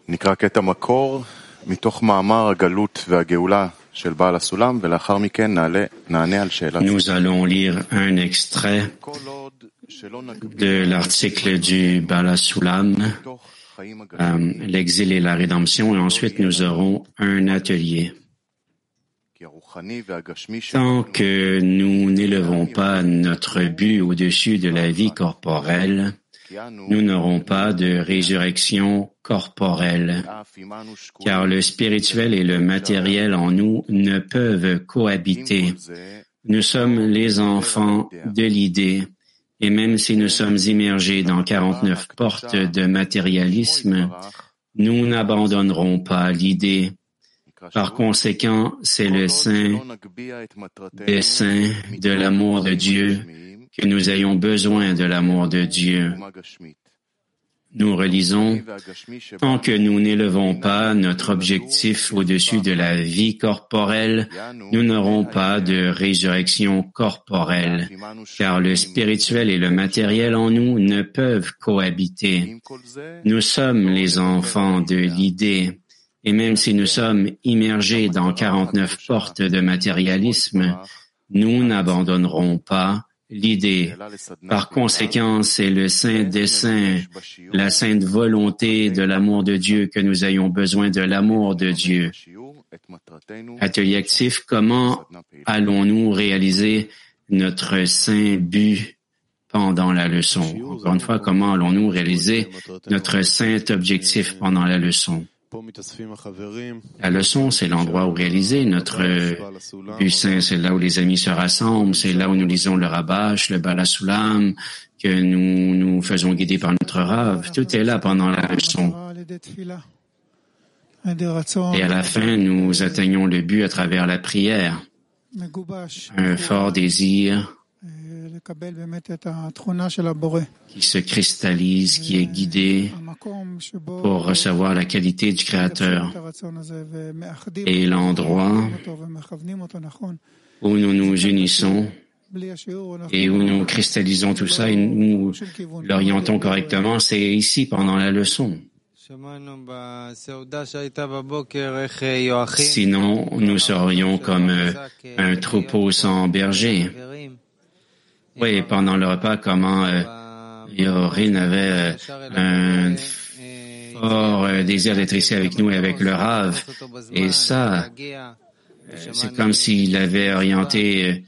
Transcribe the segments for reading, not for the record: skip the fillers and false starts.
נקרא קטע מקור מתוך מאמר הגלות והגאולה של בעל הסולם, ולאחר מכן נענה על שאלה. Nous allons lire un extrait de l'article du Bala Sulam, l'exil et la rédemption, et ensuite nous aurons un atelier. Tant que nous n'élevons pas notre but au-dessus de la vie corporelle, nous n'aurons pas de résurrection corporelle, car le spirituel et le matériel en nous ne peuvent cohabiter. Nous sommes les enfants de l'idée, et même si nous sommes immergés dans 49 portes de matérialisme, nous n'abandonnerons pas l'idée. Par conséquent, c'est le saint des saints de l'amour de Dieu que nous ayons besoin de l'amour de Dieu. Nous relisons, tant que nous n'élevons pas notre objectif au-dessus de la vie corporelle, nous n'aurons pas de résurrection corporelle, car le spirituel et le matériel en nous ne peuvent cohabiter. Nous sommes les enfants de l'idée, et même si nous sommes immergés dans 49 portes de matérialisme, nous n'abandonnerons pas l'idée. Par conséquent, c'est le saint dessein, la sainte volonté de l'amour de Dieu que nous ayons besoin de l'amour de Dieu. Atelier actif, comment allons-nous réaliser notre saint but pendant la leçon? Encore une fois, comment allons-nous réaliser notre saint objectif pendant la leçon? La leçon, c'est l'endroit où réaliser notre but saint. C'est là où les amis se rassemblent, c'est là où nous lisons le Rabash, le Bala Sulam, que nous nous faisons guider par notre Rav. Tout est là pendant la leçon. Et à la fin, nous atteignons le but à travers la prière. Un fort désir qui se cristallise, qui est guidé pour recevoir la qualité du Créateur. Et l'endroit où nous nous unissons et où nous cristallisons tout ça et nous l'orientons correctement, c'est ici pendant la leçon. Sinon, nous serions comme un troupeau sans berger. Oui, pendant le repas, comment Yorin avait un fort désir d'être ici avec nous et avec le Rav. Et ça, c'est comme s'il avait orienté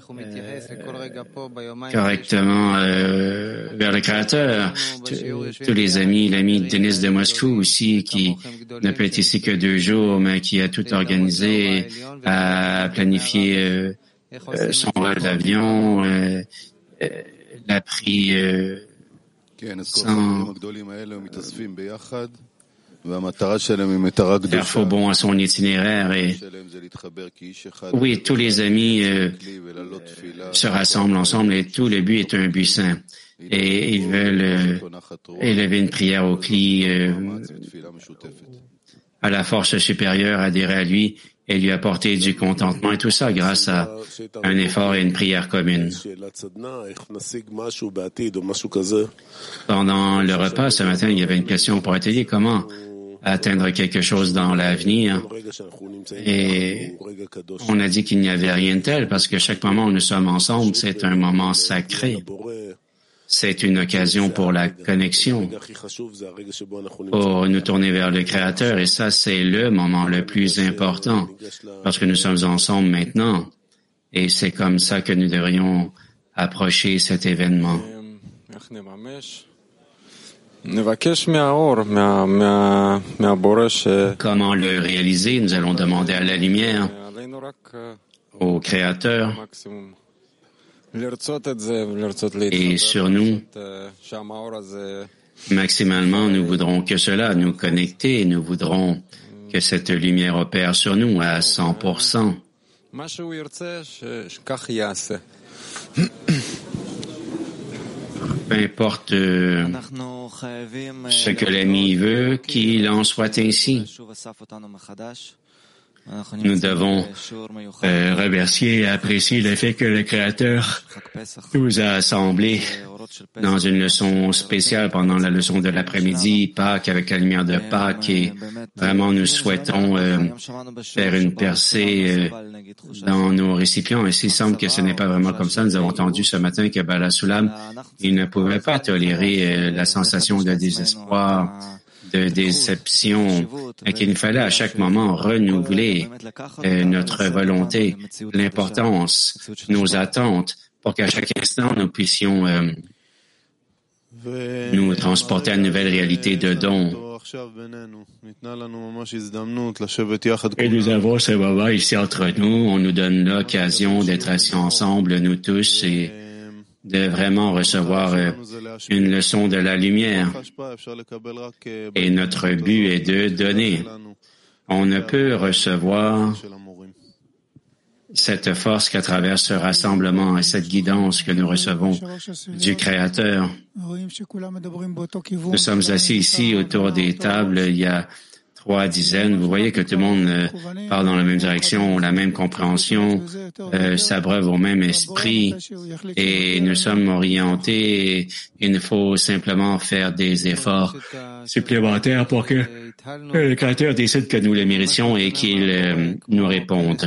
correctement vers le Créateur. Tous les amis, l'ami Denis de Moscou aussi, qui n'a pas été ici que 2 jours, mais qui a tout organisé, a planifié son vol d'avion, l'a pris sans faire faux bon à son itinéraire. Et oui, tous les amis se rassemblent ensemble et tout le but est un but saint. Et ils veulent élever une prière au Kli, à la force supérieure, adhérer à lui et lui apporter du contentement, et tout ça grâce à un effort et une prière commune. Pendant le repas ce matin, il y avait une question pour atelier, comment atteindre quelque chose dans l'avenir, et on a dit qu'il n'y avait rien de tel parce que chaque moment où nous sommes ensemble, c'est un moment sacré. C'est une occasion pour la connexion, pour nous tourner vers le Créateur, et ça, c'est le moment le plus important, parce que nous sommes ensemble maintenant, et c'est comme ça que nous devrions approcher cet événement. Comment le réaliser? Nous allons demander à la lumière, au Créateur, et sur nous, maximalement, nous voudrons que cela nous connecter, nous voudrons que cette lumière opère sur nous à 100%. Peu importe ce que l'ami veut, qu'il en soit ainsi. Nous devons remercier et apprécier le fait que le Créateur nous a assemblés dans une leçon spéciale pendant la leçon de l'après-midi, Pâques, avec la lumière de Pâques, et vraiment nous souhaitons faire une percée dans nos récipients. Et s'il semble que ce n'est pas vraiment comme ça, nous avons entendu ce matin que Baal HaSulam, il ne pouvait pas tolérer la sensation de désespoir, de déception, et qu'il fallait à chaque moment renouveler notre volonté, l'importance, nos attentes, pour qu'à chaque instant nous puissions nous transporter à une nouvelle réalité de don. Et nous avons ce moment ici entre nous, on nous donne l'occasion d'être assis ensemble, nous tous, et de vraiment recevoir une leçon de la lumière. Et notre but est de donner. On ne peut recevoir cette force qu'à travers ce rassemblement et cette guidance que nous recevons du Créateur. Nous sommes assis ici autour des tables, il y a 3 dizaines. Vous voyez que tout le monde part dans la même direction, la même compréhension, s'abreuve au même esprit, et nous sommes orientés. Il nous faut simplement faire des efforts supplémentaires pour que le Créateur décide que nous le méritions et qu'il nous réponde.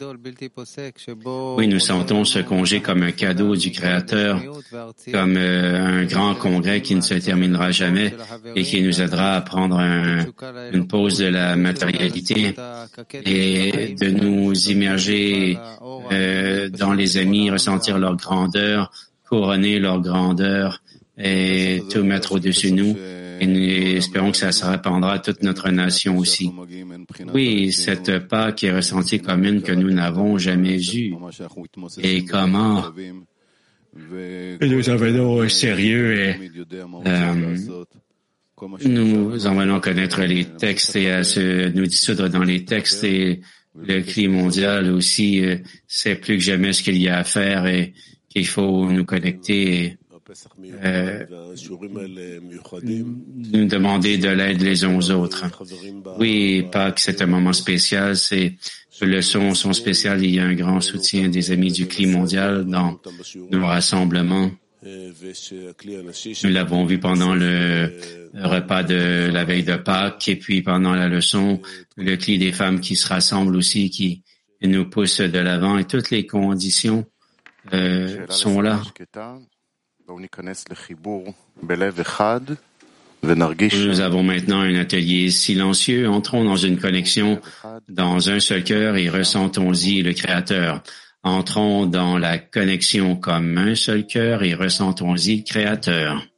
Oui, nous sentons ce congé comme un cadeau du Créateur, comme un grand congrès qui ne se terminera jamais et qui nous aidera à prendre une pause de la matérialité et de nous immerger dans les amis, ressentir leur grandeur, couronner leur grandeur et tout mettre au-dessus de nous. Et nous espérons que ça se répandra à toute notre nation aussi. Oui, cette Pâque est ressentie comme une que nous n'avons jamais eue. Et comment nous en venons au sérieux et nous en venons connaître les textes et à nous dissoudre dans les textes, et le climat mondial aussi sait plus que jamais ce qu'il y a à faire et qu'il faut nous connecter et nous demander de l'aide les uns aux autres. Oui, Pâques, c'est un moment spécial, ces leçons sont spéciales. Il y a un grand soutien des amis du climat mondial dans nos rassemblements. Nous l'avons vu pendant le repas de la veille de Pâques et puis pendant la leçon, le cli des femmes qui se rassemblent aussi, qui nous poussent de l'avant, et toutes les conditions sont là. Nous avons maintenant un atelier silencieux. Entrons dans une connexion dans un seul cœur et ressentons-y le Créateur. Entrons dans la connexion comme un seul cœur et ressentons-y le Créateur.